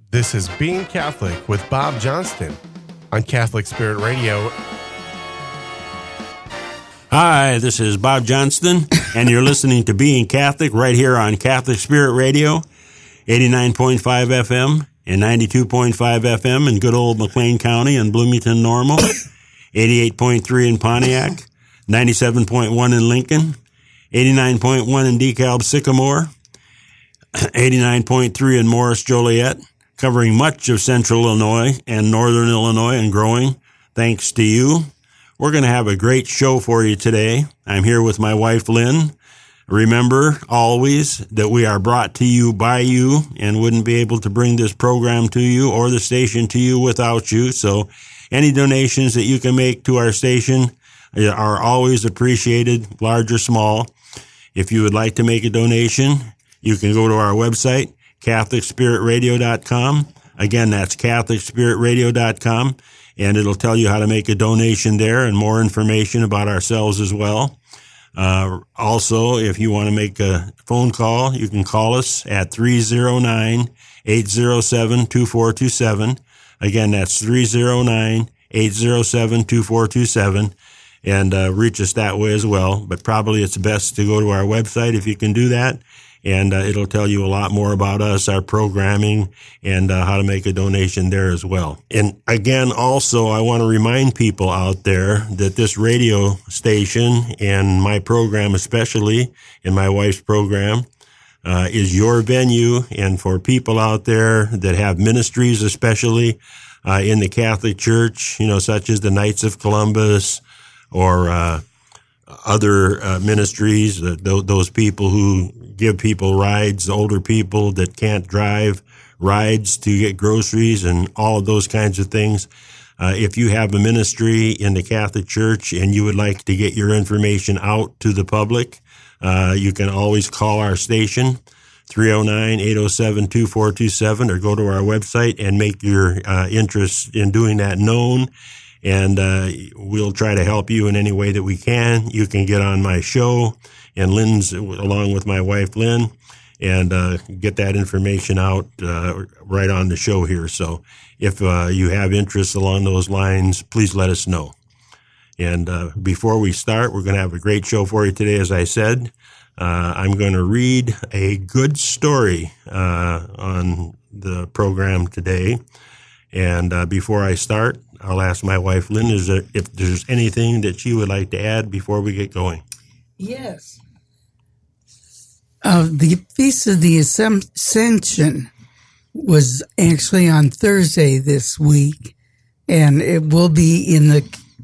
This is Being Catholic with Bob Johnston on Catholic Spirit Radio. Hi, this is Bob Johnston, and you're listening to Being Catholic right here on Catholic Spirit Radio, 89.5 FM and 92.5 FM in good old McLean County and Bloomington Normal, 88.3 in Pontiac, 97.1 in Lincoln, 89.1 in DeKalb Sycamore, 89.3 in Morris Joliet, covering much of central Illinois and northern Illinois and growing. Thanks to you. We're going to have a great show for you today. I'm here with my wife, Lynn. Remember always that we are brought to you by you and wouldn't be able to bring this program to you or the station to you without you. So any donations that you can make to our station are always appreciated, large or small. If you would like to make a donation, you can go to our website, CatholicSpiritRadio.com. Again, that's CatholicSpiritRadio.com, and it'll tell you how to make a donation there and more information about ourselves as well. Also, if you want to make a phone call, you can call us at 309-807-2427. Again, that's 309-807-2427, and reach us that way as well. But probably it's best to go to our website if you can do that. And it'll tell you a lot more about us, our programming, and how to make a donation there as well. And again, also, I want to remind people out there that this radio station and my program especially, and my wife's program, is your venue. And for people out there that have ministries, especially in the Catholic Church, such as the Knights of Columbus or other ministries, those people who give people rides, older people that can't drive, rides to get groceries and all of those kinds of things. If you have a ministry in the Catholic Church and you would like to get your information out to the public, you can always call our station, 309-807-2427, or go to our website and make your interest in doing that known. And we'll try to help you in any way that we can. You can get on my show, and Lynn's, along with my wife, Lynn, and get that information out right on the show here. So if you have interest along those lines, please let us know. And before we start, we're going to have a great show for you today, as I said. I'm going to read a good story on the program today. And before I start, I'll ask my wife, Lynn, if there's anything that she would like to add before we get going. Yes. The Feast of the Ascension was actually on Thursday this week, and it will be in the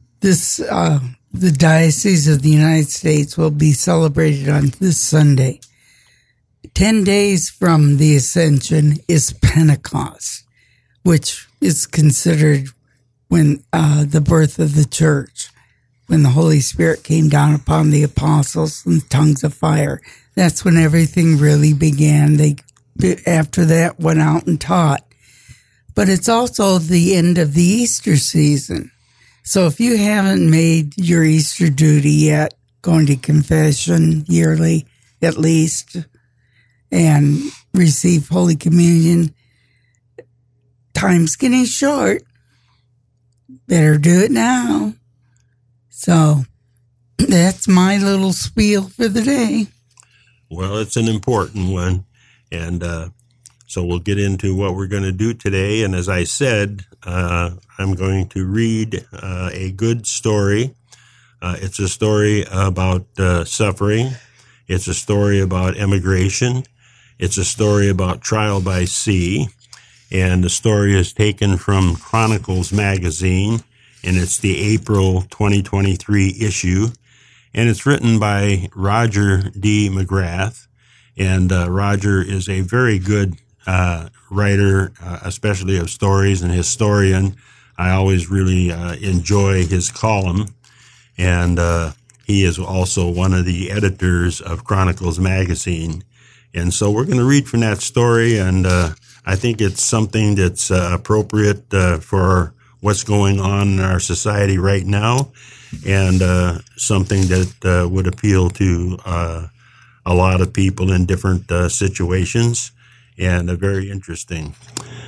Diocese of the United States will be celebrated on this Sunday. 10 days from the Ascension is Pentecost, which is considered when the birth of the church, when the Holy Spirit came down upon the apostles in tongues of fire. That's when everything really began. They, after that, went out and taught. But it's also the end of the Easter season. So if you haven't made your Easter duty yet, going to confession yearly at least, and receive Holy Communion, time's getting short. Better do it now. So that's my little spiel for the day. Well, it's an important one. And so we'll get into what we're going to do today. And as I said, I'm going to read a good story. It's a story about suffering. It's a story about emigration. It's a story about trial by sea. And the story is taken from Chronicles magazine, and it's the April 2023 issue. And it's written by Roger D. McGrath. And Roger is a very good writer, especially of stories, and historian. I always really enjoy his column. And he is also one of the editors of Chronicles magazine. And so we're going to read from that story, and I think it's something that's appropriate for what's going on in our society right now, and something that would appeal to a lot of people in different situations. and very interesting.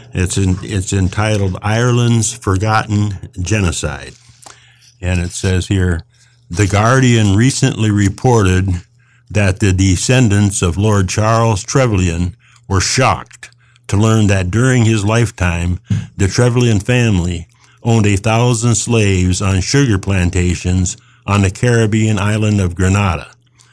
It's entitled Ireland's Forgotten Genocide. And it says here, The Guardian recently reported that the descendants of Lord Charles Trevelyan were shocked to learn that during his lifetime, the Trevelyan family owned 1,000 slaves on sugar plantations on the Caribbean island of Grenada.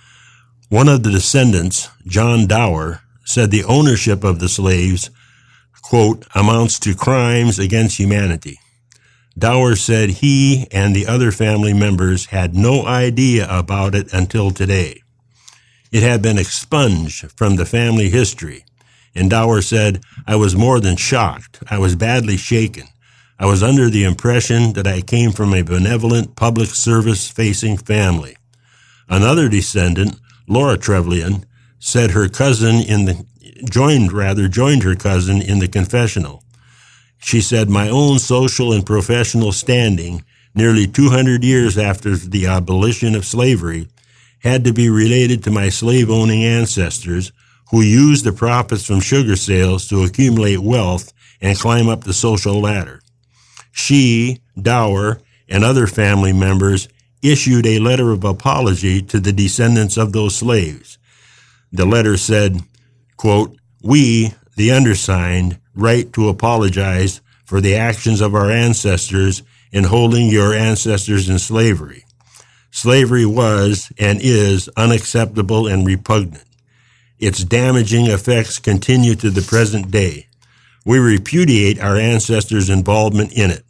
One of the descendants, John Dower, said the ownership of the slaves, quote, amounts to crimes against humanity. Dower said he and the other family members had no idea about it until today. It had been expunged from the family history, and Dower said, I was more than shocked. I was badly shaken. I was under the impression that I came from a benevolent public service-facing family. Another descendant, Laura Trevelyan, said her cousin joined her cousin in the confessional. She said, my own social and professional standing, nearly 200 years after the abolition of slavery, had to be related to my slave-owning ancestors who used the profits from sugar sales to accumulate wealth and climb up the social ladder. She, Dower, and other family members issued a letter of apology to the descendants of those slaves. The letter said, quote, we, the undersigned, write to apologize for the actions of our ancestors in holding your ancestors in slavery. Slavery was and is unacceptable and repugnant. Its damaging effects continue to the present day. We repudiate our ancestors' involvement in it.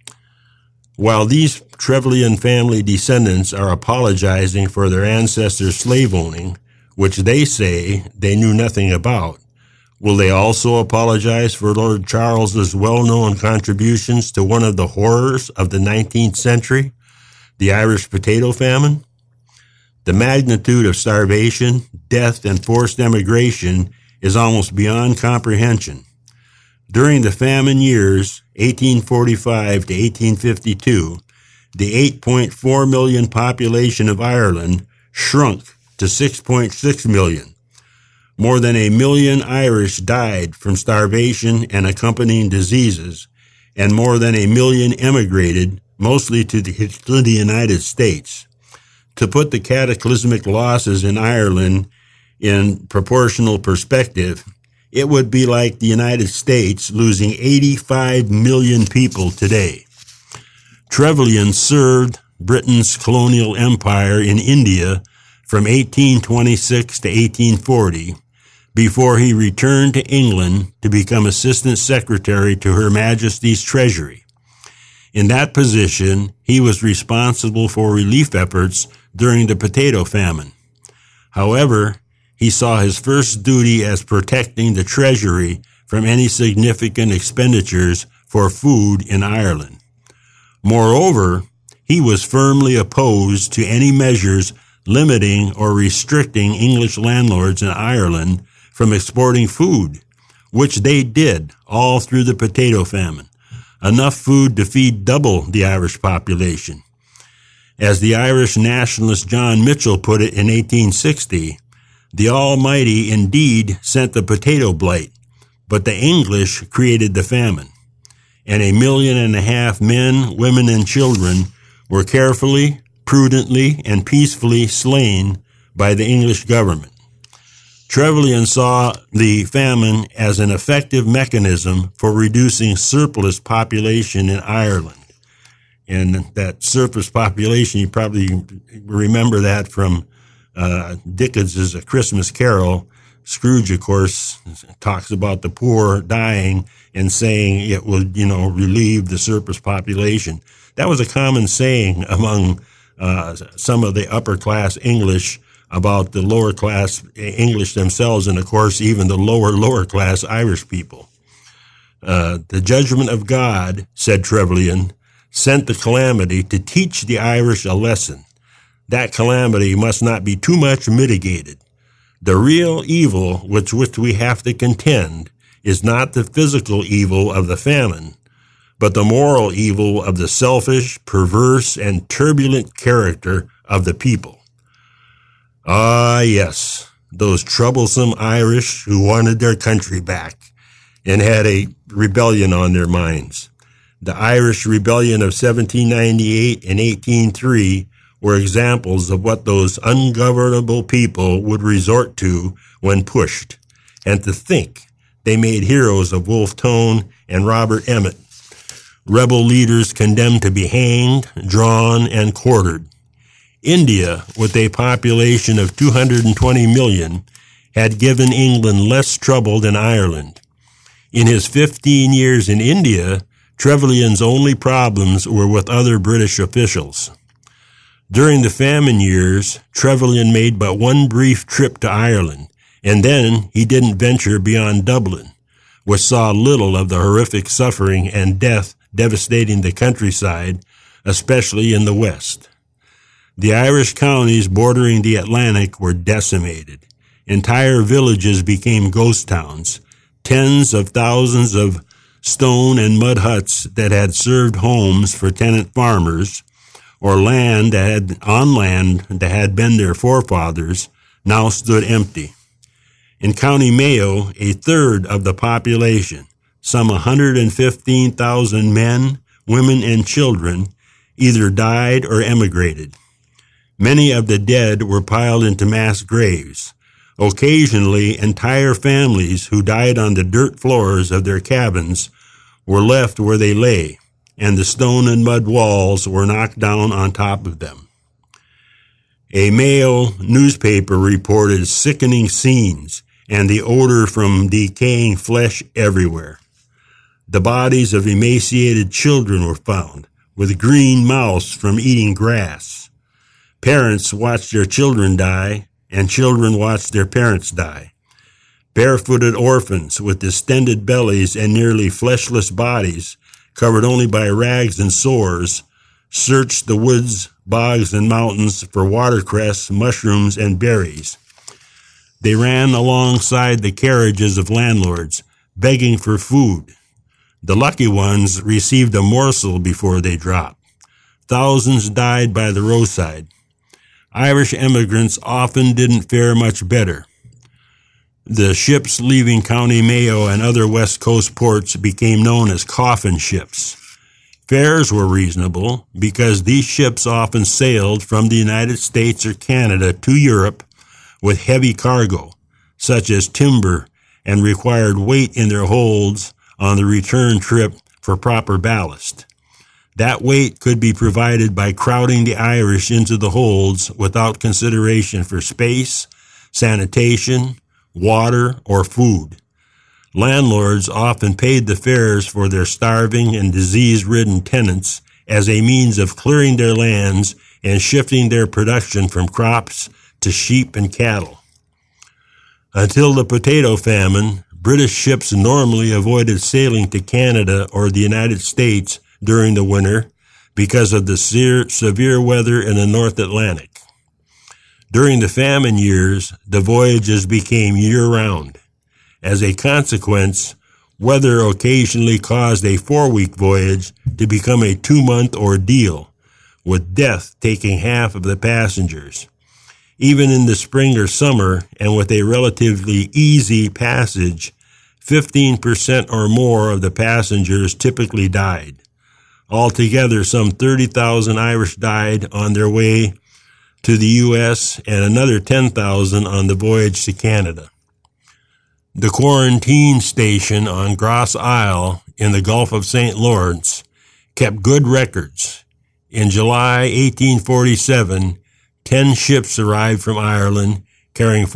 While these Trevelyan family descendants are apologizing for their ancestors' slave owning, which they say they knew nothing about, will they also apologize for Lord Charles's well-known contributions to one of the horrors of the 19th century, the Irish potato famine? The magnitude of starvation, death, and forced emigration is almost beyond comprehension. During the famine years, 1845 to 1852, the 8.4 million population of Ireland shrunk to 6.6 million. More than 1 million Irish died from starvation and accompanying diseases, and more than 1 million emigrated, mostly to the United States. To put the cataclysmic losses in Ireland in proportional perspective, it would be like the United States losing 85 million people today. Trevelyan served Britain's colonial empire in India from 1826 to 1840, before he returned to England to become Assistant Secretary to Her Majesty's Treasury. In that position, he was responsible for relief efforts during the potato famine. However, he saw his first duty as protecting the Treasury from any significant expenditures for food in Ireland. Moreover, he was firmly opposed to any measures limiting or restricting English landlords in Ireland from exporting food, which they did all through the potato famine, enough food to feed double the Irish population. As the Irish nationalist John Mitchell put it in 1860, the Almighty indeed sent the potato blight, but the English created the famine, and 1.5 million men, women, and children were carefully, prudently, and peacefully slain by the English government. Trevelyan saw the famine as an effective mechanism for reducing surplus population in Ireland. And that surplus population, you probably remember that from Dickens's A Christmas Carol. Scrooge, of course, talks about the poor dying and saying it will, relieve the surplus population. That was a common saying among some of the upper class English about the lower class English themselves, and of course even the lower class Irish people. The judgment of God, said Trevelyan, sent the calamity to teach the Irish a lesson. That calamity must not be too much mitigated. The real evil with which we have to contend is not the physical evil of the famine, but the moral evil of the selfish, perverse, and turbulent character of the people. Ah, yes, those troublesome Irish who wanted their country back and had a rebellion on their minds. The Irish Rebellion of 1798 and 1803 were examples of what those ungovernable people would resort to when pushed. And to think they made heroes of Wolfe Tone and Robert Emmet, rebel leaders condemned to be hanged, drawn, and quartered. India, with a population of 220 million, had given England less trouble than Ireland. In his 15 years in India, Trevelyan's only problems were with other British officials. During the famine years, Trevelyan made but one brief trip to Ireland, and then he didn't venture beyond Dublin, which saw little of the horrific suffering and death devastating the countryside, especially in the west. The Irish counties bordering the Atlantic were decimated. Entire villages became ghost towns. Tens of thousands of stone and mud huts that had served homes for tenant farmers, or land that had been their forefathers, now stood empty. In County Mayo, a third of the population, some 115,000 men, women, and children, either died or emigrated. Many of the dead were piled into mass graves. Occasionally, entire families who died on the dirt floors of their cabins were left where they lay, and the stone and mud walls were knocked down on top of them. A Mayo newspaper reported sickening scenes and the odor from decaying flesh everywhere. The bodies of emaciated children were found, with green mouths from eating grass. Parents watched their children die, and children watched their parents die. Barefooted orphans with distended bellies and nearly fleshless bodies, covered only by rags and sores, searched the woods, bogs, and mountains for watercress, mushrooms, and berries. They ran alongside the carriages of landlords, begging for food. The lucky ones received a morsel before they dropped. Thousands died by the roadside. Irish emigrants often didn't fare much better. The ships leaving County Mayo and other West Coast ports became known as coffin ships. Fares were reasonable because these ships often sailed from the United States or Canada to Europe with heavy cargo, such as timber, and required weight in their holds on the return trip for proper ballast. That weight could be provided by crowding the Irish into the holds without consideration for space, sanitation, water, or food. Landlords often paid the fares for their starving and disease-ridden tenants as a means of clearing their lands and shifting their production from crops to sheep and cattle. Until the potato famine, British ships normally avoided sailing to Canada or the United States during the winter because of the severe weather in the North Atlantic. During the famine years, the voyages became year-round. As a consequence, weather occasionally caused a 4-week voyage to become a 2-month ordeal, with death taking half of the passengers. Even in the spring or summer, and with a relatively easy passage, 15% or more of the passengers typically died. Altogether, some 30,000 Irish died on their way to the U.S. and another 10,000 on the voyage to Canada. The quarantine station on Grosse Isle in the Gulf of St. Lawrence kept good records. In July 1847, 10 ships arrived from Ireland carrying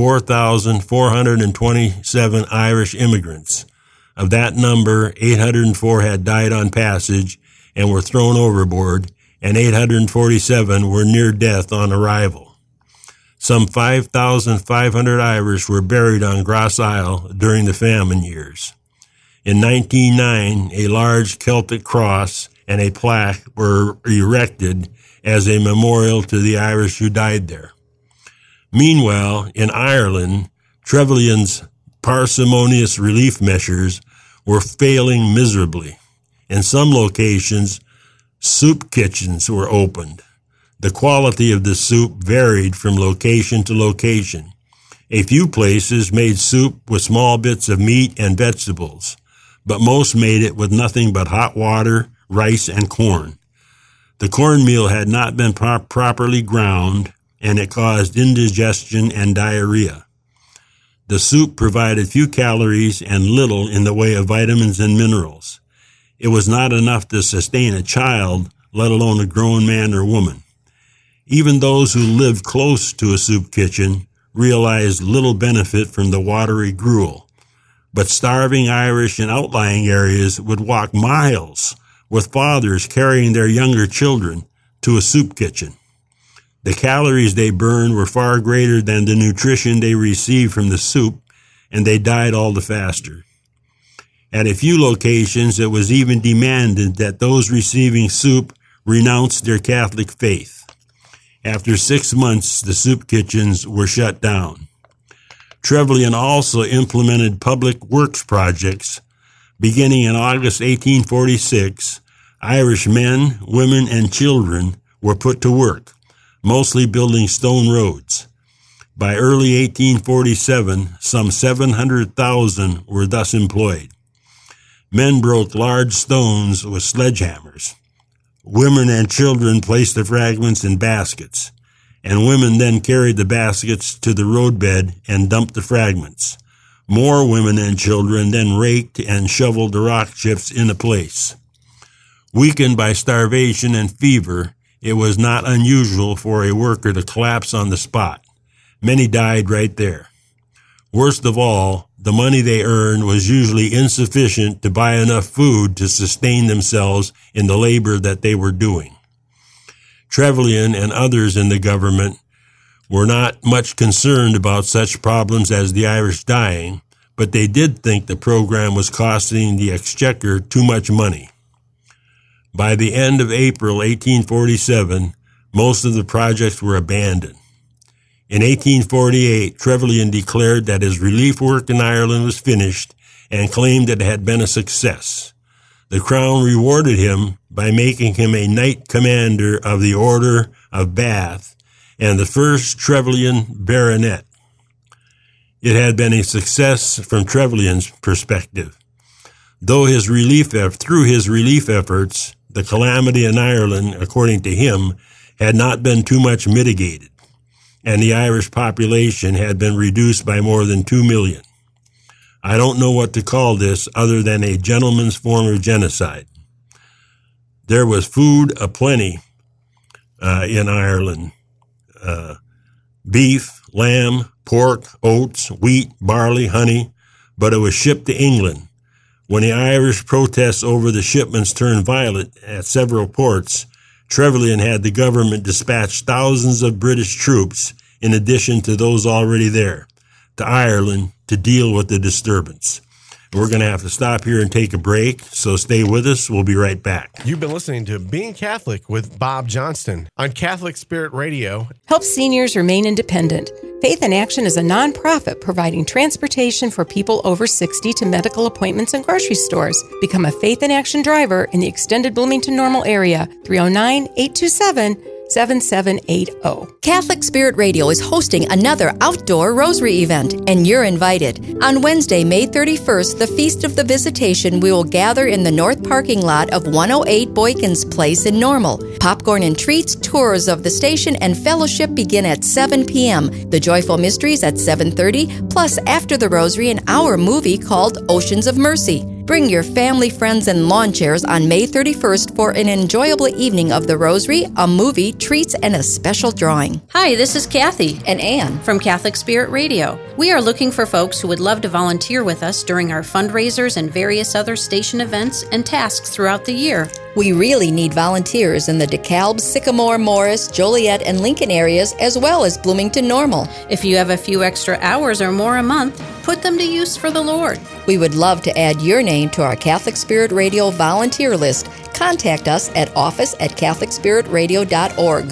4,427 Irish immigrants. Of that number, 804 had died on passage and were thrown overboard, and 847 were near death on arrival. Some 5,500 Irish were buried on Grosse Isle during the famine years. In 1909, a large Celtic cross and a plaque were erected as a memorial to the Irish who died there. Meanwhile, in Ireland, Trevelyan's parsimonious relief measures were failing miserably. In some locations, soup kitchens were opened. The quality of the soup varied from location to location. A few places made soup with small bits of meat and vegetables, but most made it with nothing but hot water, rice, and corn. The cornmeal had not been properly ground, and it caused indigestion and diarrhea. The soup provided few calories and little in the way of vitamins and minerals. It was not enough to sustain a child, let alone a grown man or woman. Even those who lived close to a soup kitchen realized little benefit from the watery gruel. But starving Irish in outlying areas would walk miles with fathers carrying their younger children to a soup kitchen. The calories they burned were far greater than the nutrition they received from the soup, and they died all the faster. At a few locations, it was even demanded that those receiving soup renounce their Catholic faith. After 6 months, the soup kitchens were shut down. Trevelyan also implemented public works projects. Beginning in August 1846, Irish men, women, and children were put to work, mostly building stone roads. By early 1847, some 700,000 were thus employed. Men broke large stones with sledgehammers. Women and children placed the fragments in baskets, and women then carried the baskets to the roadbed and dumped the fragments. More women and children then raked and shoveled the rock chips into place. Weakened by starvation and fever, it was not unusual for a worker to collapse on the spot. Many died right there. Worst of all, the money they earned was usually insufficient to buy enough food to sustain themselves in the labor that they were doing. Trevelyan and others in the government were not much concerned about such problems as the Irish dying, but they did think the program was costing the exchequer too much money. By the end of April 1847, most of the projects were abandoned. In 1848, Trevelyan declared that his relief work in Ireland was finished and claimed that it had been a success. The Crown rewarded him by making him a Knight Commander of the Order of Bath and the first Trevelyan baronet. It had been a success from Trevelyan's perspective. Through his relief efforts, the calamity in Ireland, according to him, had not been too much mitigated, and the Irish population had been reduced by more than 2 million. I don't know what to call this other than a gentleman's form of genocide. There was food aplenty in Ireland. Beef, lamb, pork, oats, wheat, barley, honey, but it was shipped to England. When the Irish protests over the shipments turned violent at several ports, Trevelyan had the government dispatch thousands of British troops, in addition to those already there, to Ireland to deal with the disturbance. We're going to have to stop here and take a break, so stay with us. We'll be right back. You've been listening to Being Catholic with Bob Johnston on Catholic Spirit Radio. Help seniors remain independent. Faith in Action is a nonprofit providing transportation for people over 60 to medical appointments and grocery stores. Become a Faith in Action driver in the extended Bloomington-Normal area, 309-827-7780. Catholic Spirit Radio is hosting another outdoor rosary event, and you're invited. On Wednesday, May 31st, the Feast of the Visitation, we will gather in the north parking lot of 108 Boykins Place in Normal. Popcorn and treats, tours of the station, and fellowship begin at 7 p.m. The Joyful Mysteries at 7:30, plus after the rosary, an hour movie called Oceans of Mercy. Bring your family, friends, and lawn chairs on May 31st for an enjoyable evening of the Rosary, a movie, treats, and a special drawing. Hi, this is Kathy And Anne from Catholic Spirit Radio. We are looking for folks who would love to volunteer with us during our fundraisers and various other station events and tasks throughout the year. We really need volunteers in the DeKalb, Sycamore, Morris, Joliet, and Lincoln areas, as well as Bloomington-Normal. If you have a few extra hours or more a month, put them to use for the Lord. We would love to add your name to our Catholic Spirit Radio volunteer list. Contact us at office@catholicspiritradio.org.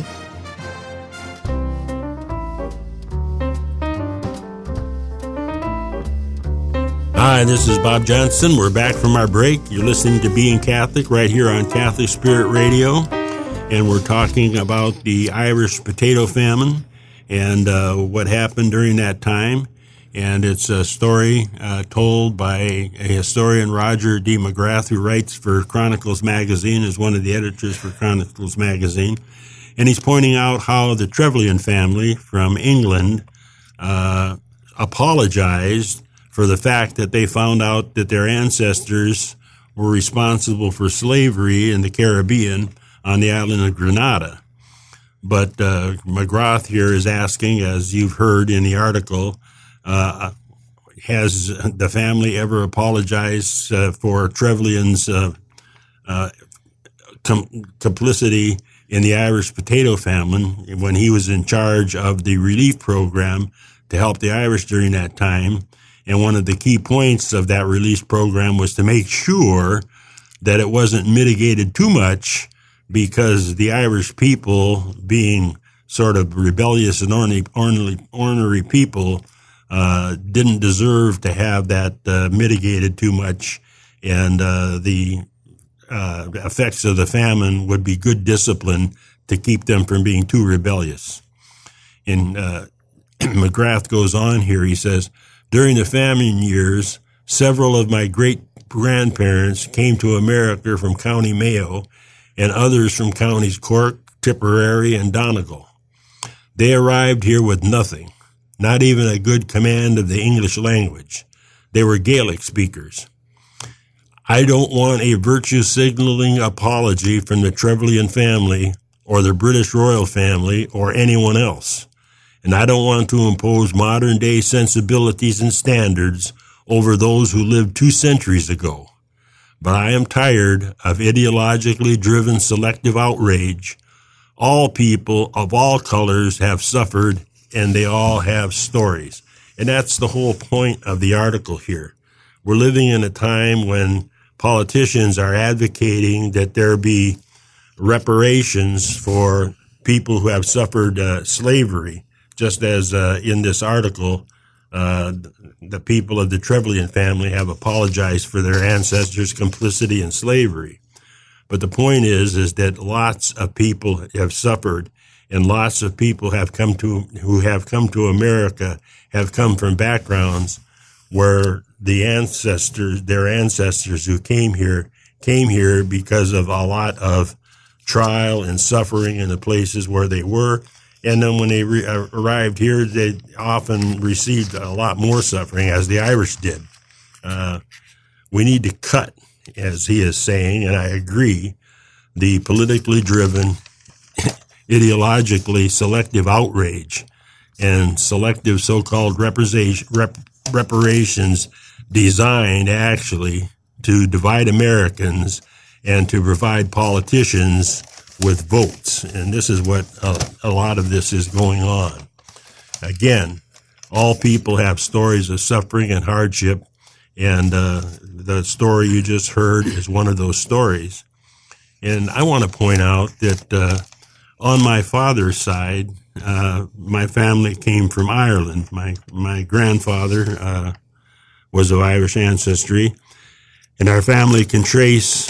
Hi, this is Bob Johnston. We're back from our break. You're listening to Being Catholic right here on Catholic Spirit Radio, and we're talking about the Irish potato famine and what happened during that time. And it's a story told by a historian, Roger D. McGrath, who writes for Chronicles Magazine, is one of the editors for Chronicles Magazine. And he's pointing out how the Trevelyan family from England apologized for the fact that they found out that their ancestors were responsible for slavery in the Caribbean on the island of Grenada. But McGrath here is asking, as you've heard in the article, has the family ever apologized for Trevelyan's complicity in the Irish potato famine when he was in charge of the relief program to help the Irish during that time? And one of the key points of that relief program was to make sure that it wasn't mitigated too much, because the Irish people, being sort of rebellious and ornery people, didn't deserve to have that mitigated too much, and the effects of the famine would be good discipline to keep them from being too rebellious. And McGrath goes on here, he says, during the famine years, several of my great-grandparents came to America from County Mayo, and others from counties Cork, Tipperary, and Donegal. They arrived here with nothing, not even a good command of the English language. They were Gaelic speakers. I don't want a virtue-signaling apology from the Trevelyan family or the British royal family or anyone else. And I don't want to impose modern-day sensibilities and standards over those who lived 2 centuries ago. But I am tired of ideologically driven selective outrage. All people of all colors have suffered, and they all have stories. And that's the whole point of the article here. We're living in a time when politicians are advocating that there be reparations for people who have suffered slavery, just as in this article, the people of the Trevelyan family have apologized for their ancestors' complicity in slavery. But the point is that lots of people have suffered, and lots of people who have come to America have come from backgrounds where their ancestors who came here because of a lot of trial and suffering in the places where they were. And then when they arrived here, they often received a lot more suffering, as the Irish did. We need to cut, as he is saying, and I agree, the politically driven, ideologically selective outrage and selective so-called reparations designed actually to divide Americans and to provide politicians with votes. And this is what a lot of this is going on. Again, all people have stories of suffering and hardship, and the story you just heard is one of those stories. And I want to point out that on my father's side, my family came from Ireland. My grandfather was of Irish ancestry, and our family can trace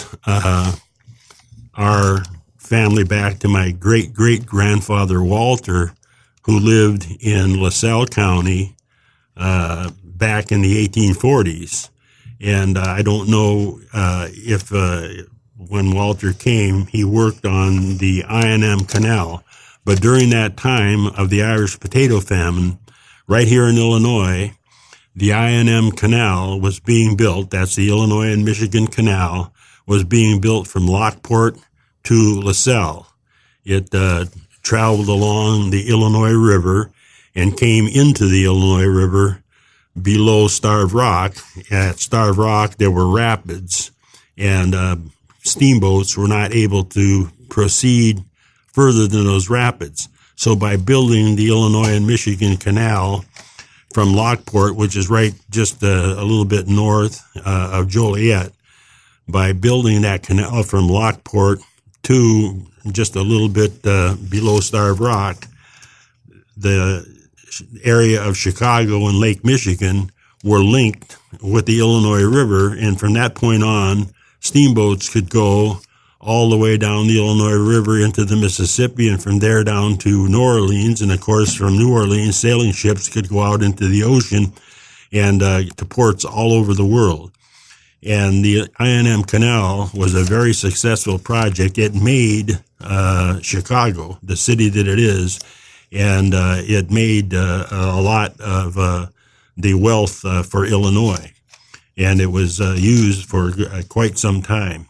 our family back to my great-great-grandfather Walter, who lived in LaSalle County back in the 1840s. And I don't know if when Walter came, he worked on the I&M Canal. But during that time of the Irish potato famine, right here in Illinois, the I&M Canal was being built. That's the Illinois and Michigan Canal, was being built from Lockport to LaSalle. It traveled along the Illinois River and came into the Illinois River below Starved Rock. At Starved Rock, there were rapids, and steamboats were not able to proceed further than those rapids. So by building the Illinois and Michigan Canal from Lockport, which is right just a little bit north of Joliet, by building that canal from Lockport to just a little bit below Starved Rock, the area of Chicago and Lake Michigan were linked with the Illinois River, and from that point on, steamboats could go all the way down the Illinois River into the Mississippi, and from there down to New Orleans. And of course, from New Orleans, sailing ships could go out into the ocean and to ports all over the world. And the I&M Canal was a very successful project. It made Chicago, the city that it is, and it made a lot of the wealth for Illinois. And it was used for quite some time.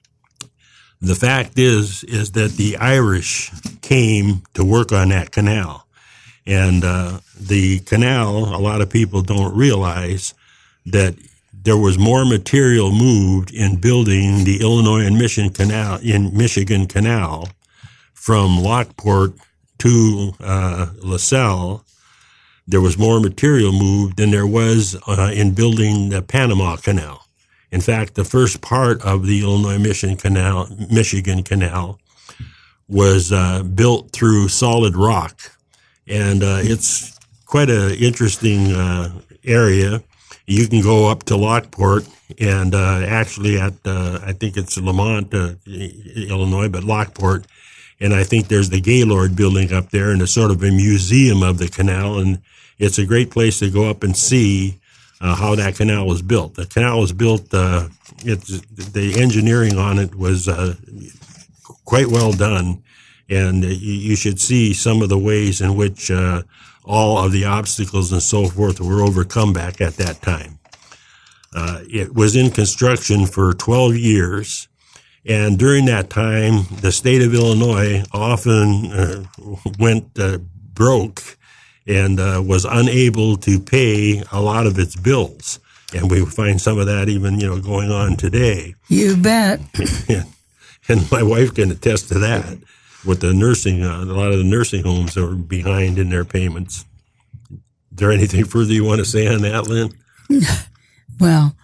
The fact is that the Irish came to work on that canal. And the canal, a lot of people don't realize that there was more material moved in building the Illinois and Michigan Canal from Lockport to LaSalle. There was more material moved than there was in building the Panama Canal. In fact, the first part of the Illinois-Michigan Canal was built through solid rock, and it's quite an interesting area. You can go up to Lockport, and actually at I think it's Lamont, Illinois, but Lockport, and I think there's the Gaylord building up there, and it's sort of a museum of the canal, and it's a great place to go up and see how that canal was built. The canal was built, the engineering on it was quite well done, and you should see some of the ways in which all of the obstacles and so forth were overcome back at that time. It was in construction for 12 years, and during that time, the state of Illinois often went broke and was unable to pay a lot of its bills. And we find some of that even, going on today. You bet. And my wife can attest to that with the nursing, a lot of the nursing homes that were behind in their payments. Is there anything further you want to say on that, Lynn? Well,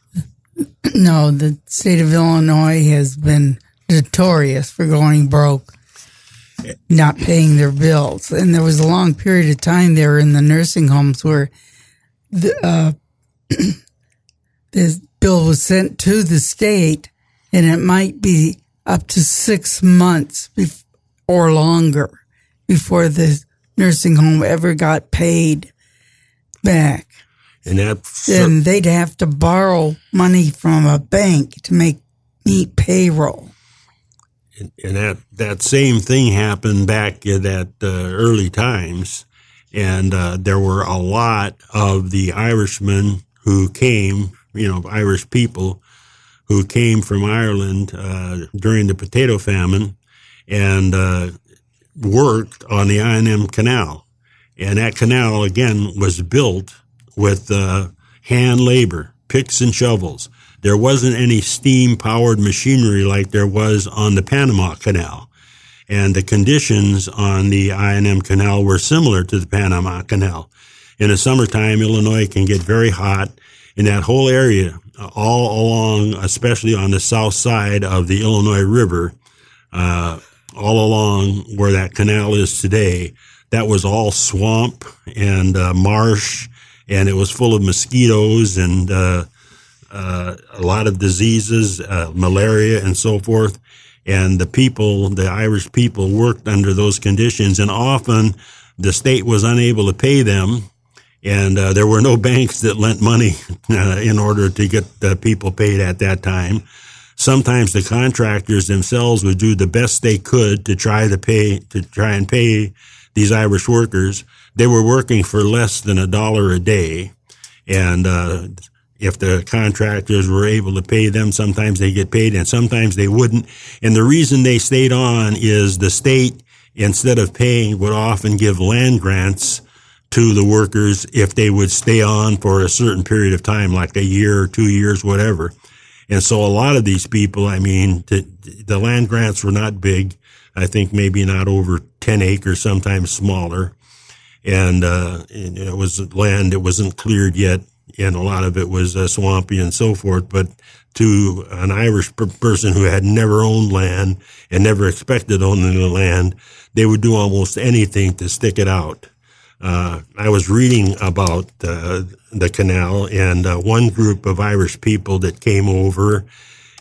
no, the state of Illinois has been notorious for going broke, not paying their bills. And there was a long period of time there in the nursing homes where the bill was sent to the state, and it might be up to 6 months or longer before the nursing home ever got paid back. And they'd have to borrow money from a bank to meet payroll. And that same thing happened back in that early times. And there were a lot of the Irishmen who came, Irish people who came from Ireland during the potato famine and worked on the I&M Canal. And that canal, again, was built with hand labor, picks and shovels. There wasn't any steam-powered machinery like there was on the Panama Canal. And the conditions on the I&M Canal were similar to the Panama Canal. In the summertime, Illinois can get very hot. In that whole area, all along, especially on the south side of the Illinois River, all along where that canal is today, that was all swamp and marsh, and it was full of mosquitoes and a lot of diseases, malaria and so forth. And the Irish people worked under those conditions, and often the state was unable to pay them, and there were no banks that lent money in order to get the people paid at that time. Sometimes the contractors themselves would do the best they could to try and pay these Irish workers. They were working for less than $1 a day, and if the contractors were able to pay them, sometimes they get paid and sometimes they wouldn't. And the reason they stayed on is the state, instead of paying, would often give land grants to the workers if they would stay on for a certain period of time, like a year or 2 years, whatever. And so a lot of these people, the land grants were not big. I think maybe not over 10 acres, sometimes smaller. And it was land that wasn't cleared yet. And a lot of it was swampy and so forth. But to an Irish person who had never owned land and never expected owning the land, they would do almost anything to stick it out. I was reading about the canal, and one group of Irish people that came over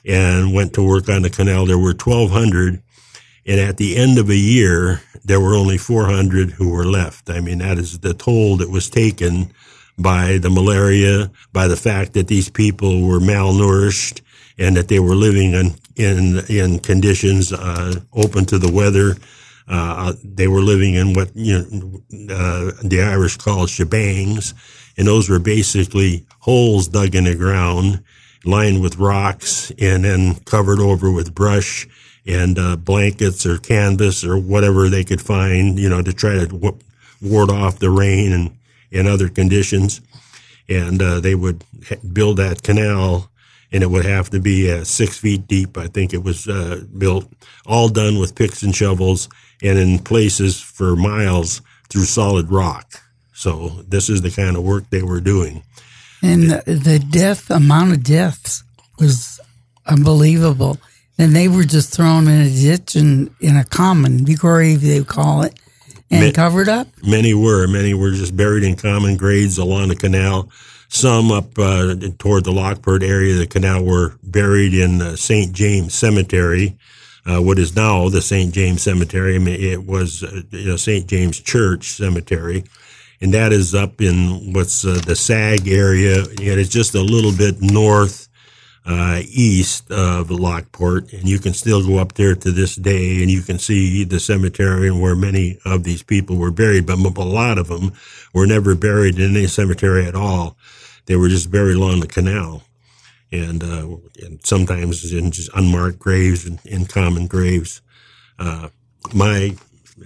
and went to work on the canal. There were 1,200, and at the end of a year, there were only 400 who were left. I mean, that is the toll that was taken by the malaria, by the fact that these people were malnourished and that they were living in conditions open to the weather. They were living in what the Irish call shebangs, and those were basically holes dug in the ground, lined with rocks, and then covered over with brush and blankets or canvas or whatever they could find, to try to ward off the rain and other conditions. And they would build that canal, and it would have to be 6 feet deep. I think it was built, all done with picks and shovels, and in places for miles through solid rock. So this is the kind of work they were doing. And the amount of deaths was unbelievable. And they were just thrown in a ditch in a common grave, they call it, and covered up? Many were just buried in common graves along the canal. Some up toward the Lockport area of the canal were buried in St. James Cemetery, what is now the St. James Cemetery. I mean, it was St. James Church Cemetery, and that is up in what's the Sag area. It is just a little bit north east of Lockport, and you can still go up there to this day, and you can see the cemetery and where many of these people were buried, but a lot of them were never buried in any cemetery at all. They were just buried along the canal, and sometimes in just unmarked graves and in common graves. My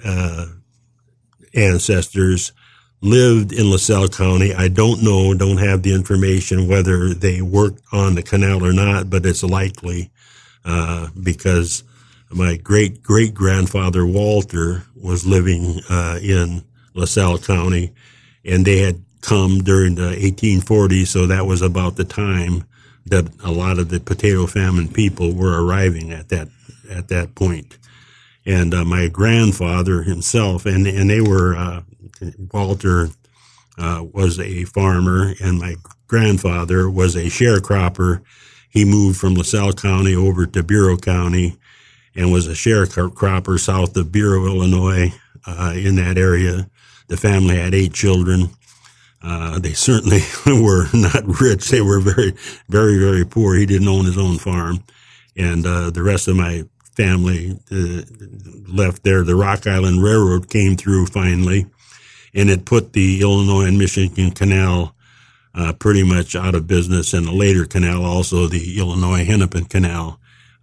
ancestors lived in LaSalle County. I don't have the information whether they worked on the canal or not, but it's likely because my great-great-grandfather Walter was living in LaSalle County, and they had come during the 1840s, so that was about the time that a lot of the potato famine people were arriving at that point. And my grandfather himself, and they were Walter was a farmer, and my grandfather was a sharecropper. He moved from LaSalle County over to Bureau County and was a sharecropper south of Bureau, Illinois, in that area. The family had 8 children. They certainly were not rich. They were very, very, very poor. He didn't own his own farm. And the rest of my family left there. The Rock Island Railroad came through finally, and it put the Illinois and Michigan Canal pretty much out of business, and the later canal, also the Illinois Hennepin Canal,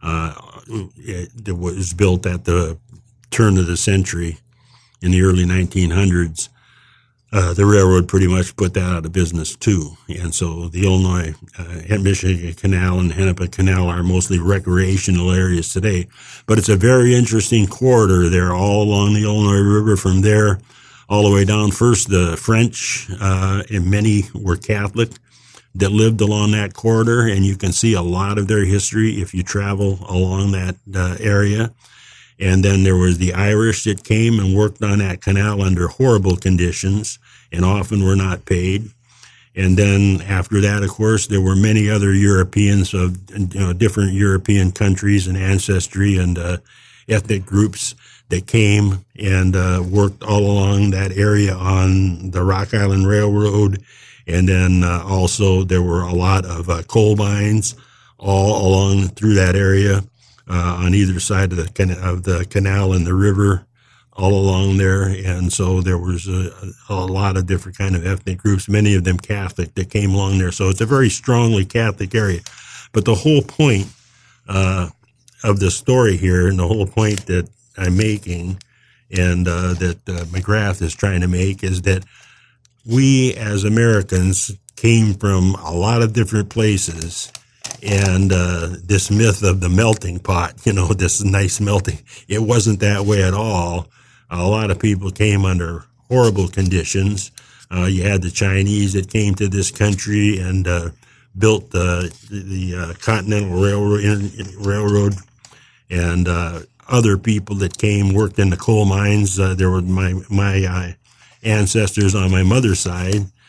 it was built at the turn of the century in the early 1900s. The railroad pretty much put that out of business too. And so the Illinois and Michigan Canal and Hennepin Canal are mostly recreational areas today. But it's a very interesting corridor there all along the Illinois River from there all the way down. First, the French, and many were Catholic, that lived along that corridor, and you can see a lot of their history if you travel along that area. And then there was the Irish that came and worked on that canal under horrible conditions and often were not paid. And then after that, of course, there were many other Europeans of different European countries and ancestry and ethnic groups that came and worked all along that area on the Rock Island Railroad. And then also there were a lot of coal mines all along through that area. On either side of the canal and the river, all along there, and so there was a lot of different kind of ethnic groups, many of them Catholic, that came along there. So it's a very strongly Catholic area. But the whole point of the story here, and the whole point that I'm making, and that McGrath is trying to make, is that we as Americans came from a lot of different places. And this myth of the melting pot, this nice melting, it wasn't that way at all. A lot of people came under horrible conditions. You had the Chinese that came to this country and built the Continental Railroad, and other people that came, worked in the coal mines. There were my ancestors on my mother's side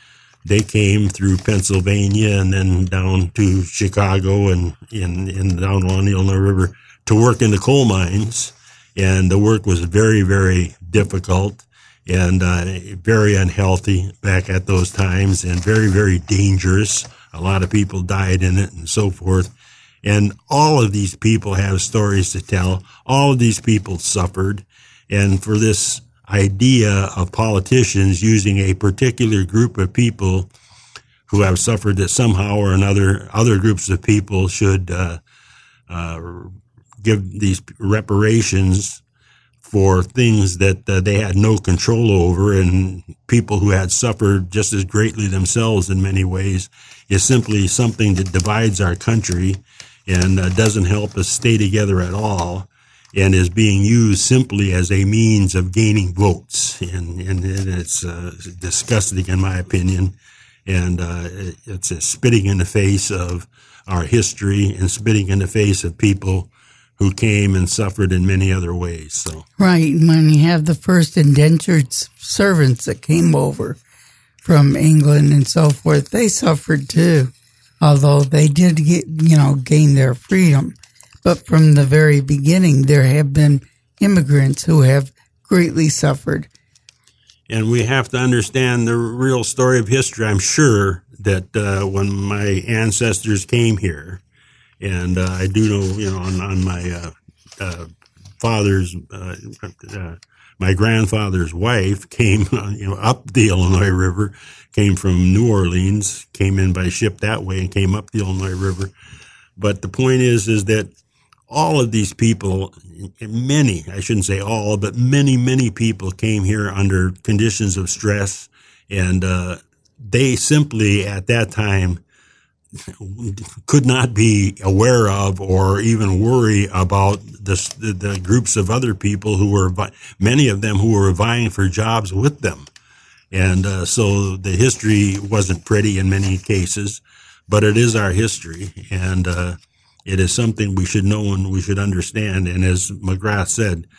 they came through Pennsylvania and then down to Chicago and down along the Illinois River to work in the coal mines. And the work was very, very difficult and very unhealthy back at those times and very, very dangerous. A lot of people died in it and so forth. And all of these people have stories to tell. All of these people suffered. And for this idea of politicians using a particular group of people who have suffered that somehow or another, other groups of people should give these reparations for things that they had no control over, and people who had suffered just as greatly themselves in many ways, is simply something that divides our country and doesn't help us stay together at all, and is being used simply as a means of gaining votes. And it's disgusting, in my opinion, and it's a spitting in the face of our history and spitting in the face of people who came and suffered in many other ways. So right, when you have the first indentured servants that came over from England and so forth, they suffered too, although they did gain their freedom. But from the very beginning, there have been immigrants who have greatly suffered. And we have to understand the real story of history. I'm sure that when my ancestors came here, and I do know, on my father's, my grandfather's wife came, up the Illinois River, came from New Orleans, came in by ship that way and came up the Illinois River. But the point is that all of these people, many, I shouldn't say all, but many people came here under conditions of stress, and they simply at that time could not be aware of or even worry about the groups of other people who were, many of them who were vying for jobs with them. And so the history wasn't pretty in many cases, but it is our history, and it is something we should know and we should understand. And as McGrath said,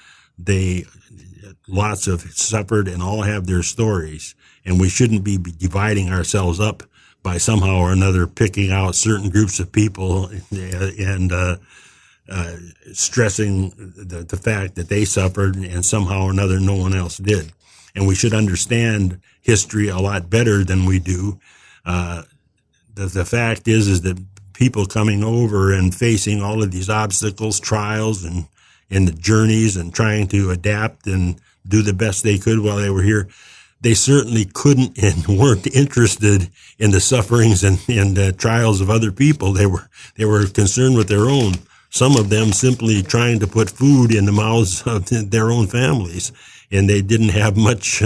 lots have suffered and all have their stories, and we shouldn't be dividing ourselves up by somehow or another picking out certain groups of people and stressing the fact that they suffered and somehow or another no one else did. And we should understand history a lot better than we do. The fact is that people coming over and facing all of these obstacles, trials, and the journeys and trying to adapt and do the best they could while they were here, they certainly couldn't and weren't interested in the sufferings and the trials of other people. They were concerned with their own. Some of them simply trying to put food in the mouths of their own families, and they didn't have much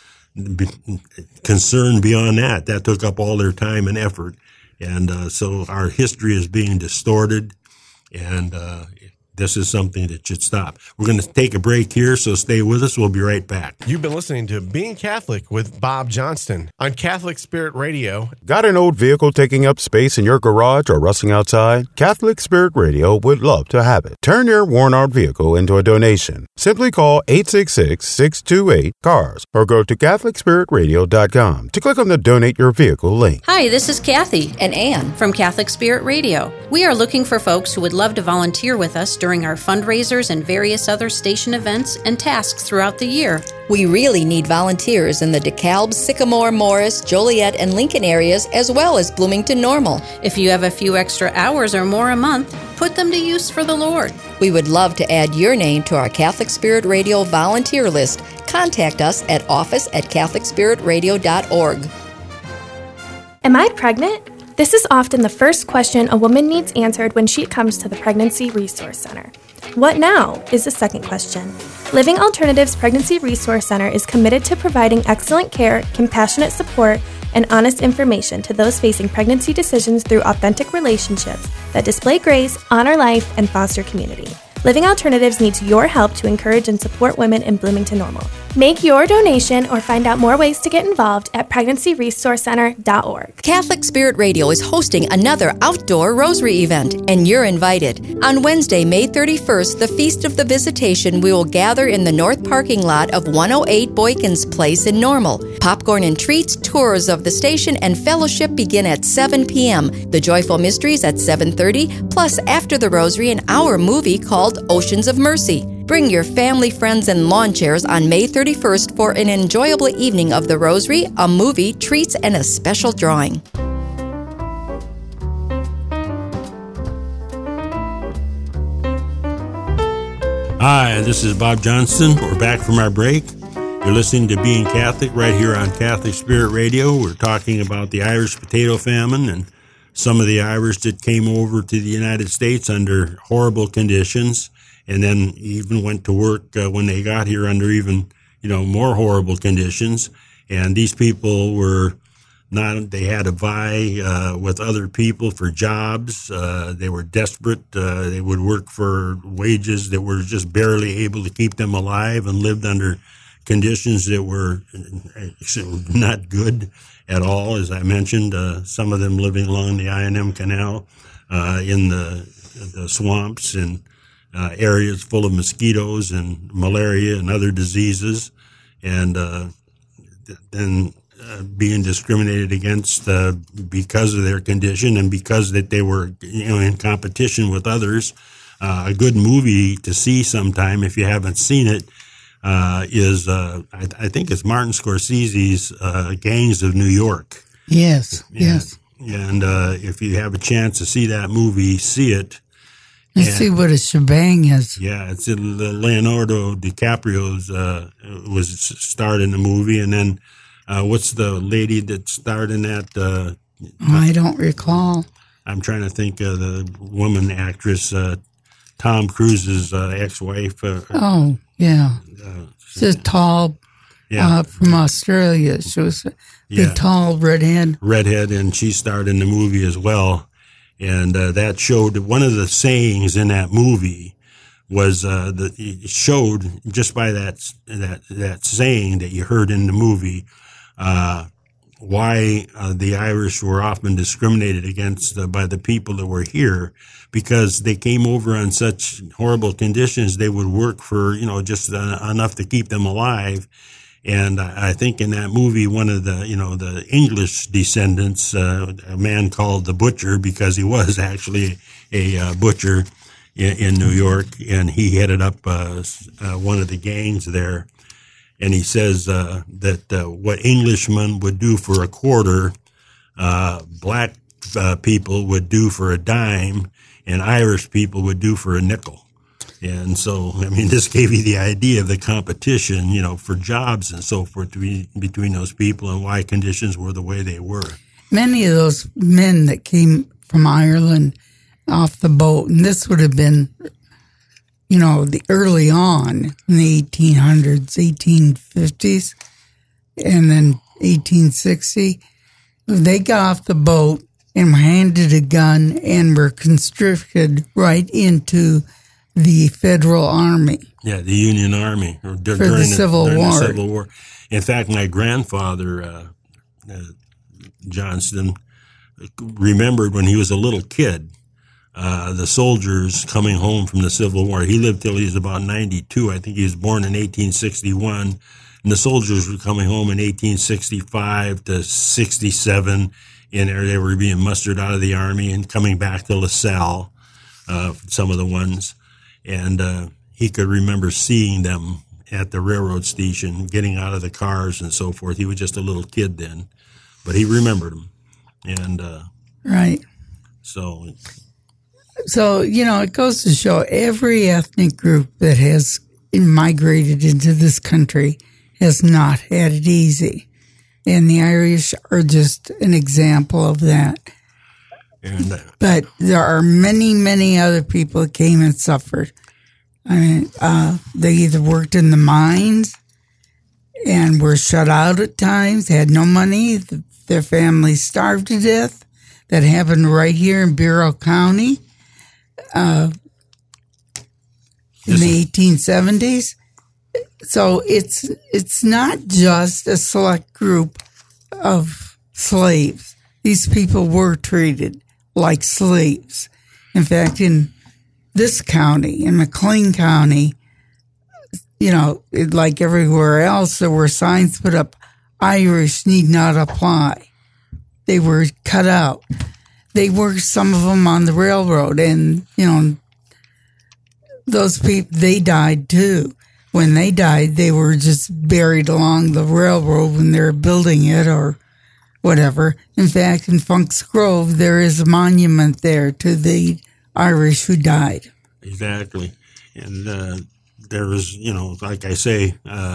concern beyond that. That took up all their time and effort. And so our history is being distorted, and this is something that should stop. We're going to take a break here, so stay with us. We'll be right back. You've been listening to Being Catholic with Bob Johnston on Catholic Spirit Radio. Got an old vehicle taking up space in your garage or rusting outside? Catholic Spirit Radio would love to have it. Turn your worn-out vehicle into a donation. Simply call 866-628-CARS or go to CatholicSpiritRadio.com to click on the Donate Your Vehicle link. Hi, this is Kathy And Ann. from Catholic Spirit Radio. We are looking for folks who would love to volunteer with us during our fundraisers and various other station events and tasks throughout the year. We really need volunteers in the DeKalb, Sycamore, Morris, Joliet, and Lincoln areas, as well as Bloomington Normal. If you have a few extra hours or more a month, put them to use for the Lord. We would love to add your name to our Catholic Spirit Radio volunteer list. Contact us at office@CatholicSpiritRadio.org. Am I pregnant? This is often the first question a woman needs answered when she comes to the Pregnancy Resource Center. What now is the second question. Living Alternatives Pregnancy Resource Center is committed to providing excellent care, compassionate support, and honest information to those facing pregnancy decisions through authentic relationships that display grace, honor life, and foster community. Living Alternatives needs your help to encourage and support women in Bloomington Normal. Make your donation or find out more ways to get involved at pregnancyresourcecenter.org. Catholic Spirit Radio is hosting another outdoor rosary event, and you're invited. On Wednesday, May 31st, the Feast of the Visitation, we will gather in the north parking lot of 108 Boykins Place in Normal. Popcorn and treats, tours of the station, and fellowship begin at 7 p.m. The Joyful Mysteries at 7:30, plus after the rosary, an hour movie called Oceans of Mercy. Bring your family, friends, and lawn chairs on May 31st for an enjoyable evening of the Rosary, a movie, treats, and a special drawing. Hi, this is Bob Johnston. We're back from our break. You're listening to Being Catholic right here on Catholic Spirit Radio. We're talking about the Irish potato famine and some of the Irish that came over to the United States under horrible conditions, and then even went to work when they got here under even, more horrible conditions. And these people they had to vie with other people for jobs. They were desperate. They would work for wages that were just barely able to keep them alive, and lived under conditions that were not good at all. As I mentioned, some of them living along the I&M Canal, in the swamps and areas full of mosquitoes and malaria and other diseases, and then being discriminated against because of their condition and because that they were in competition with others. A good movie to see sometime, if you haven't seen it, is I think it's Martin Scorsese's Gangs of New York. Yes, yes. And if you have a chance to see that movie, see it. Let's see what a shebang is. Yeah, it's Leonardo DiCaprio's was starred in the movie, and then what's the lady that starred in that? I don't recall. I'm trying to think of the woman actress, Tom Cruise's ex-wife. Oh, yeah. She's tall, from Australia. She was the tall redhead. Redhead, and she starred in the movie as well. And that showed, one of the sayings in that movie was it showed just by that saying that you heard in the movie why the Irish were often discriminated against by the people that were here, because they came over on such horrible conditions. They would work for just enough to keep them alive. And I think in that movie, one of the English descendants, a man called the Butcher, because he was actually a butcher in New York, and he headed up one of the gangs there. And he says that what Englishmen would do for a quarter, black people would do for a dime, and Irish people would do for a nickel. And so, this gave you the idea of the competition, for jobs and so forth between those people, and why conditions were the way they were. Many of those men that came from Ireland off the boat, and this would have been, the early on in the 1800s, 1850s, and then 1860, they got off the boat and were handed a gun and were conscripted right into the Federal Army. Yeah, the Union Army. During the Civil War. In fact, my grandfather, Johnston, remembered when he was a little kid, the soldiers coming home from the Civil War. He lived till he was about 92. I think he was born in 1861. And the soldiers were coming home in 1865 to 67. And they were being mustered out of the Army and coming back to LaSalle, some of the ones. And he could remember seeing them at the railroad station, getting out of the cars and so forth. He was just a little kid then, but he remembered them. And right. So, it goes to show every ethnic group that has migrated into this country has not had it easy. And the Irish are just an example of that. But there are many, many other people that came and suffered. They either worked in the mines and were shut out at times, had no money, their families starved to death. That happened right here in Bureau County in the 1870s. So it's not just a select group of slaves. These people were treated like slaves. In fact, in this county, in McLean County, like everywhere else, there were signs put up, Irish need not apply. They were cut out. They worked, some of them, on the railroad, and, those people, they died too. When they died, they were just buried along the railroad when they were building it or whatever. In fact, in Funk's Grove, there is a monument there to the Irish who died. Exactly. And there was, like I say,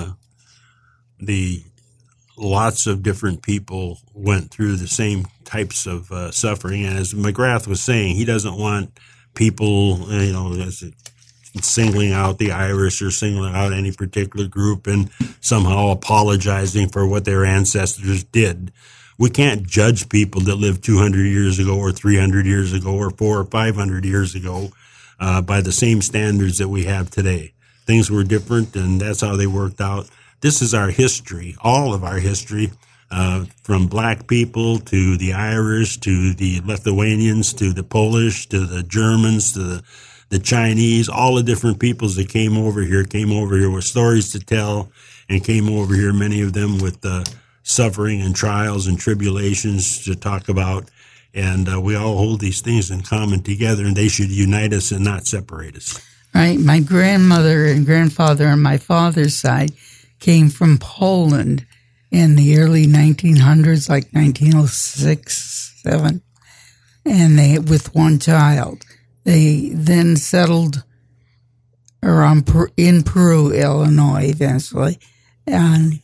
lots of different people went through the same types of suffering. And as McGrath was saying, he doesn't want people, singling out the Irish or singling out any particular group and somehow apologizing for what their ancestors did. We can't judge people that lived 200 years ago or 300 years ago or 400 or 500 years ago by the same standards that we have today. Things were different, and that's how they worked out. This is our history, all of our history, from black people to the Irish to the Lithuanians to the Polish to the Germans to the Chinese. All the different peoples that came over here with stories to tell and came over here, many of them with suffering and trials and tribulations to talk about. And we all hold these things in common together, and they should unite us and not separate us. Right. My grandmother and grandfather on my father's side came from Poland in the early 1900s, like 1906, 7, and they with one child. They then settled around in Peru, Illinois, eventually. And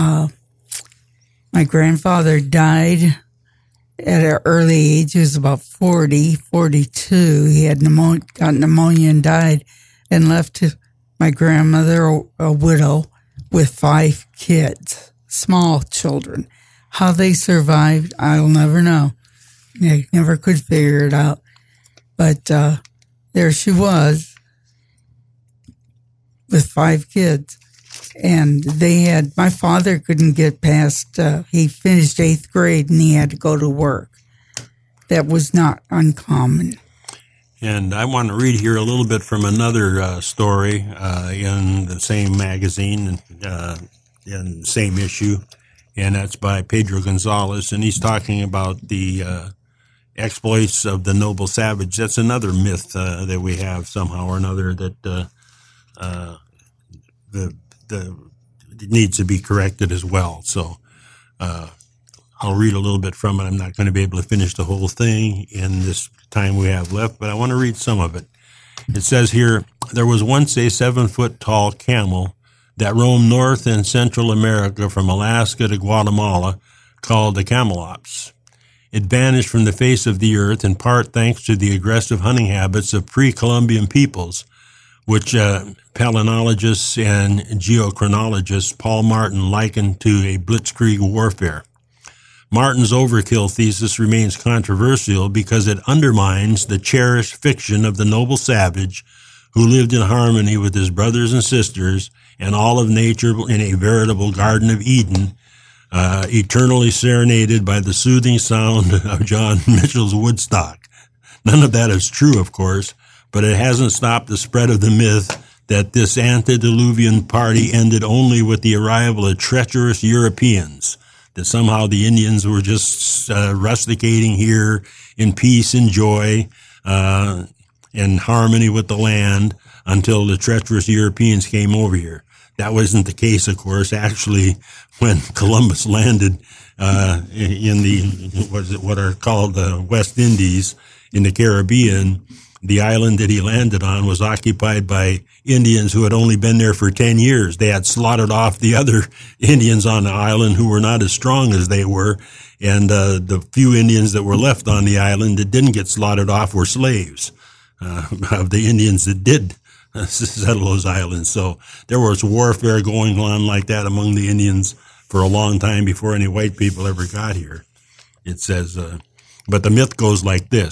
my grandfather died at an early age. He was about 40, 42. He had got pneumonia and died, and left my grandmother a widow with 5 kids, small children. How they survived, I'll never know. They never could figure it out. But there she was with 5 kids. And my father couldn't get past, he finished 8th grade and he had to go to work. That was not uncommon. And I want to read here a little bit from another story in the same magazine, in the same issue, and that's by Pedro Gonzalez, and he's talking about the exploits of the noble savage. That's another myth that we have somehow or another that it needs to be corrected as well. So I'll read a little bit from it. I'm not going to be able to finish the whole thing in this time we have left, but I want to read some of it. It says here, there was once a 7-foot-tall camel that roamed North and Central America from Alaska to Guatemala called the Camelops. It vanished from the face of the earth in part thanks to the aggressive hunting habits of pre-Columbian peoples, which palynologists and geochronologist Paul Martin likened to a blitzkrieg warfare. Martin's overkill thesis remains controversial because it undermines the cherished fiction of the noble savage who lived in harmony with his brothers and sisters and all of nature in a veritable Garden of Eden, eternally serenaded by the soothing sound of John Mitchell's Woodstock. None of that is true, of course, but it hasn't stopped the spread of the myth that this antediluvian party ended only with the arrival of treacherous Europeans, that somehow the Indians were just rusticating here in peace and joy and harmony with the land until the treacherous Europeans came over here. That wasn't the case, of course. Actually, when Columbus landed in what are called the West Indies in the Caribbean, the island that he landed on was occupied by Indians who had only been there for 10 years. They had slaughtered off the other Indians on the island who were not as strong as they were, and the few Indians that were left on the island that didn't get slaughtered off were slaves of the Indians that did settle those islands. So there was warfare going on like that among the Indians for a long time before any white people ever got here. It says, but the myth goes like this.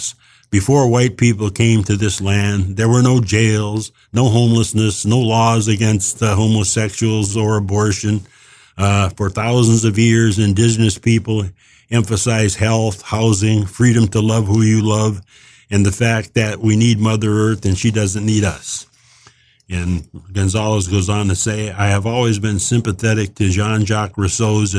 Before white people came to this land, there were no jails, no homelessness, no laws against homosexuals or abortion. For thousands of years, indigenous people emphasized health, housing, freedom to love who you love, and the fact that we need Mother Earth and she doesn't need us. And Gonzalez goes on to say, I have always been sympathetic to Jean-Jacques Rousseau's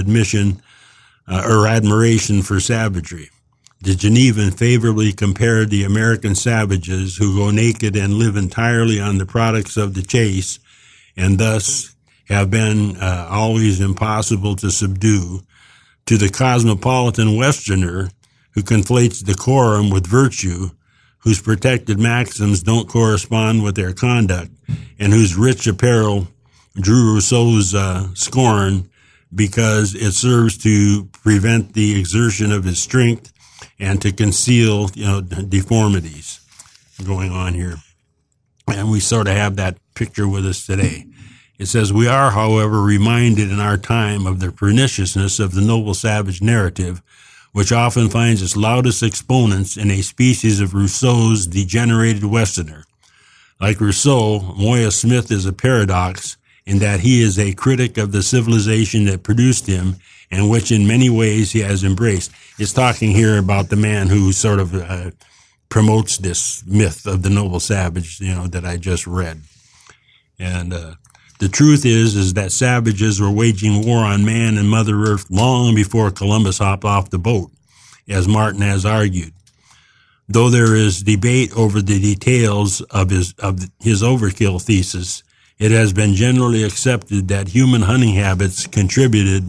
admiration for savagery. The Genevan favorably compared the American savages who go naked and live entirely on the products of the chase and thus have been always impossible to subdue, to the cosmopolitan Westerner who conflates decorum with virtue, whose protected maxims don't correspond with their conduct, and whose rich apparel drew Rousseau's scorn because it serves to prevent the exertion of his strength and to conceal, deformities going on here. And we sort of have that picture with us today. It says, we are, however, reminded in our time of the perniciousness of the noble savage narrative, which often finds its loudest exponents in a species of Rousseau's degenerated Westerner. Like Rousseau, Moya Smith is a paradox in that he is a critic of the civilization that produced him and which in many ways he has embraced. It's talking here about the man who sort of promotes this myth of the noble savage, that I just read. And the truth is that savages were waging war on man and Mother Earth long before Columbus hopped off the boat, as Martin has argued. Though there is debate over the details of his overkill thesis, it has been generally accepted that human hunting habits contributed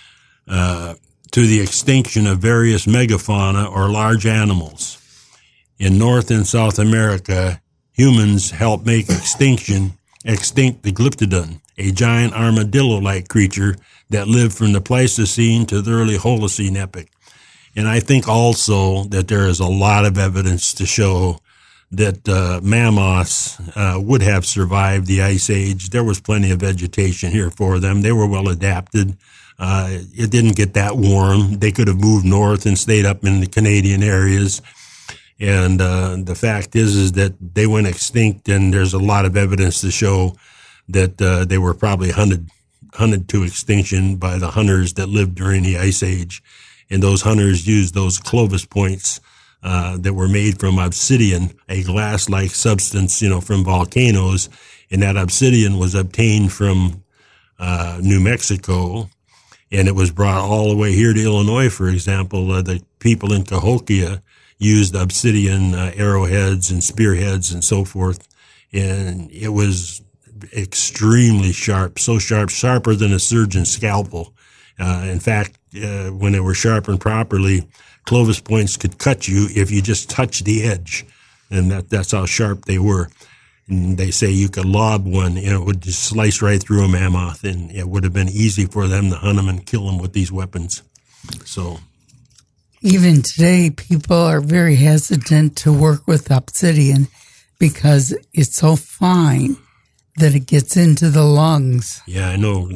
to the extinction of various megafauna or large animals. In North and South America, humans helped make extinct the Glyptodon, a giant armadillo-like creature that lived from the Pleistocene to the early Holocene epoch. And I think also that there is a lot of evidence to show that mammoths would have survived the Ice Age. There was plenty of vegetation here for them. They were well adapted. It didn't get that warm. They could have moved north and stayed up in the Canadian areas. And the fact is that they went extinct, and there's a lot of evidence to show that they were probably hunted to extinction by the hunters that lived during the Ice Age. And those hunters used those Clovis points that were made from obsidian, a glass-like substance, from volcanoes. And that obsidian was obtained from New Mexico, and it was brought all the way here to Illinois, for example. The people in Cahokia used obsidian arrowheads and spearheads and so forth, and it was extremely sharp, so sharp, sharper than a surgeon's scalpel. In fact, when they were sharpened properly, Clovis points could cut you if you just touched the edge, and that's how sharp they were. And they say you could lob one, it would just slice right through a mammoth, and it would have been easy for them to hunt them and kill them with these weapons. So, even today, people are very hesitant to work with obsidian because it's so fine that it gets into the lungs. Yeah, I know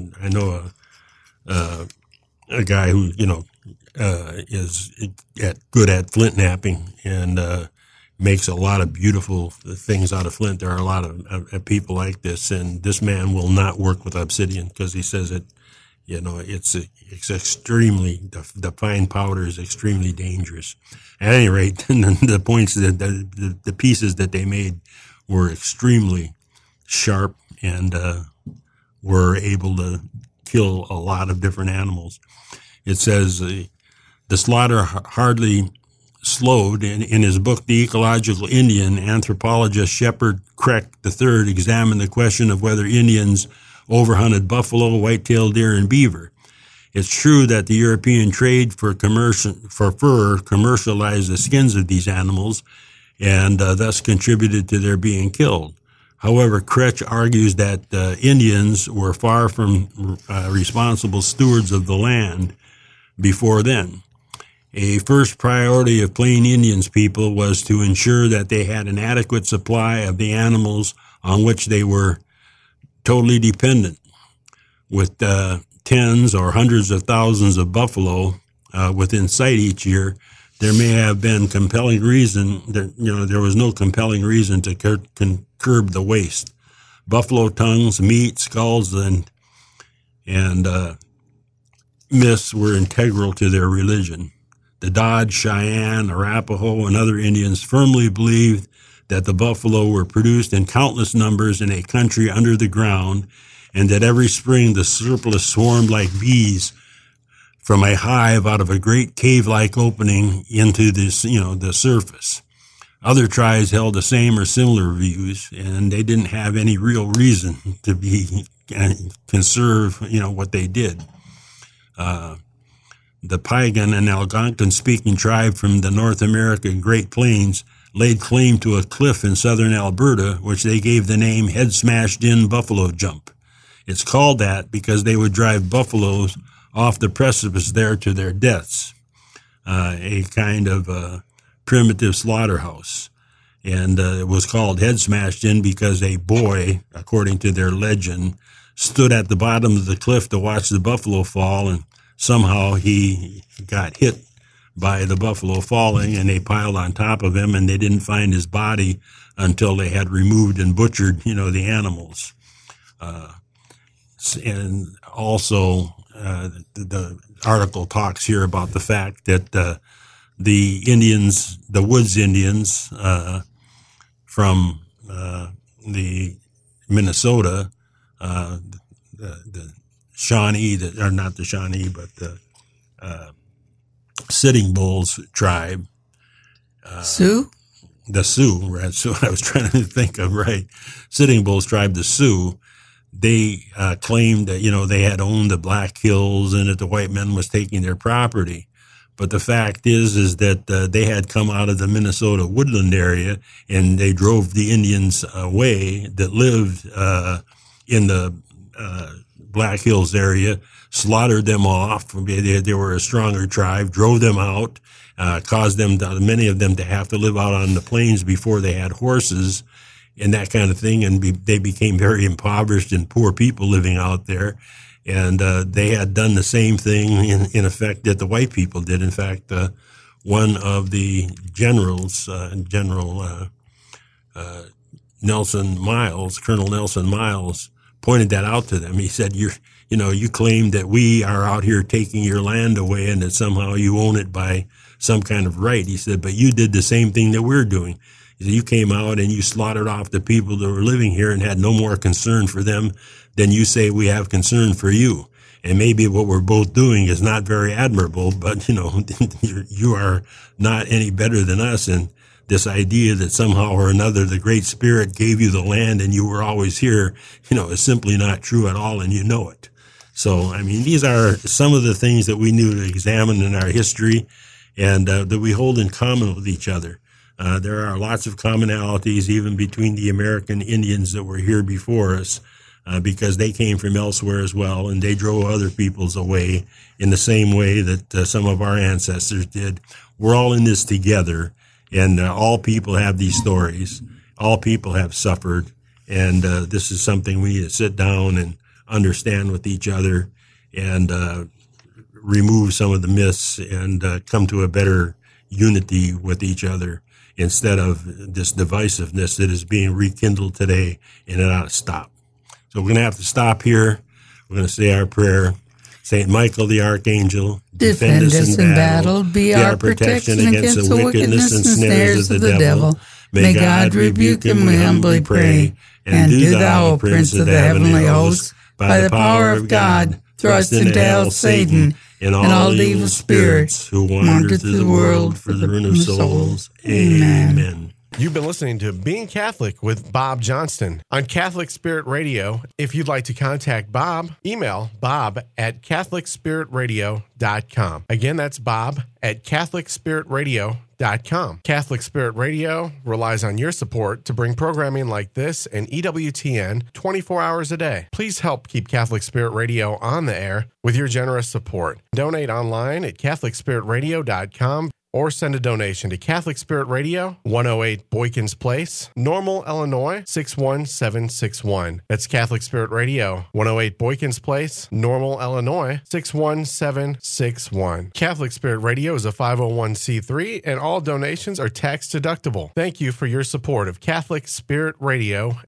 a guy who, is good at flint knapping and makes a lot of beautiful things out of flint. There are a lot of people like this, and this man will not work with obsidian because he says it, it's extremely, the fine powder is extremely dangerous. At any rate, the points that the pieces that they made were extremely sharp and were able to kill a lot of different animals. It says the slaughter hardly slowed. In his book, The Ecological Indian, anthropologist Shepard Kreck III examined the question of whether Indians overhunted buffalo, white-tailed deer, and beaver. It's true that the European trade for fur commercialized the skins of these animals and thus contributed to their being killed. However, Kretsch argues that Indians were far from responsible stewards of the land before then. A first priority of Plain Indians people was to ensure that they had an adequate supply of the animals on which they were totally dependent. With tens or hundreds of thousands of buffalo within sight each year, there may have been compelling reason that, there was no compelling reason to curb the waste. Buffalo tongues, meat, skulls, and myths were integral to their religion. The Dodge, Cheyenne, Arapaho, and other Indians firmly believed that the buffalo were produced in countless numbers in a country under the ground, and that every spring the surplus swarmed like bees from a hive out of a great cave-like opening into this, the surface. Other tribes held the same or similar views, and they didn't have any real reason to be conserve, what they did. The Piegan and Algonquin-speaking tribe from the North American Great Plains laid claim to a cliff in southern Alberta, which they gave the name Head Smashed In Buffalo Jump. It's called that because they would drive buffaloes off the precipice there to their deaths, a kind of primitive slaughterhouse. And it was called Head Smashed In because a boy, according to their legend, stood at the bottom of the cliff to watch the buffalo fall, and somehow he got hit by the buffalo falling, and they piled on top of him, and they didn't find his body until they had removed and butchered, the animals. And also, the article talks here about the fact that the Indians, the Woods Indians from the Minnesota, the Shawnee, or not the Shawnee, but the Sitting Bulls tribe. Sioux? The Sioux, right? So I was trying to think of, right. Sitting Bulls tribe, the Sioux, they claimed that, they had owned the Black Hills and that the white men was taking their property. But the fact is that they had come out of the Minnesota woodland area, and they drove the Indians away that lived in the Black Hills area, slaughtered them off. They were a stronger tribe, drove them out, caused many of them to have to live out on the plains before they had horses and that kind of thing. And they became very impoverished and poor people living out there. And they had done the same thing, in effect, that the white people did. In fact, one of the generals, Colonel Nelson Miles, pointed that out to them. He said, you claim that we are out here taking your land away and that somehow you own it by some kind of right. He said, but you did the same thing that we're doing. He said, you came out and you slaughtered off the people that were living here and had no more concern for them than you say we have concern for you. And maybe what we're both doing is not very admirable, but, you are not any better than us. And this idea that somehow or another the Great Spirit gave you the land and you were always here, is simply not true at all, and you know it. So, these are some of the things that we need to examine in our history and that we hold in common with each other. There are lots of commonalities even between the American Indians that were here before us, because they came from elsewhere as well, and they drove other peoples away in the same way that some of our ancestors did. We're all in this together, and all people have these stories. All people have suffered, and this is something we need to sit down and understand with each other and remove some of the myths and come to a better unity with each other instead of this divisiveness that is being rekindled today, and it ought to stop. So we're going to have to stop here. We're going to say our prayer. Saint Michael the Archangel, defend us in battle. Be our protection against the wickedness and snares of the devil. May God rebuke him, we humbly pray. And do thou, Prince of the heavenly hosts, by the power of God, thrust into hell Satan and all the evil spirits who wander through the world for the ruin of souls. Amen. You've been listening to Being Catholic with Bob Johnston on Catholic Spirit Radio. If you'd like to contact Bob, email bob@catholicspiritradio.com. Again, that's bob@catholicspiritradio.com. Catholic Spirit Radio relies on your support to bring programming like this and EWTN 24 hours a day. Please help keep Catholic Spirit Radio on the air with your generous support. Donate online at catholicspiritradio.com. or send a donation to Catholic Spirit Radio, 108 Boykins Place, Normal, Illinois, 61761. That's Catholic Spirit Radio, 108 Boykins Place, Normal, Illinois, 61761. Catholic Spirit Radio is a 501c3 and all donations are tax deductible. Thank you for your support of Catholic Spirit Radio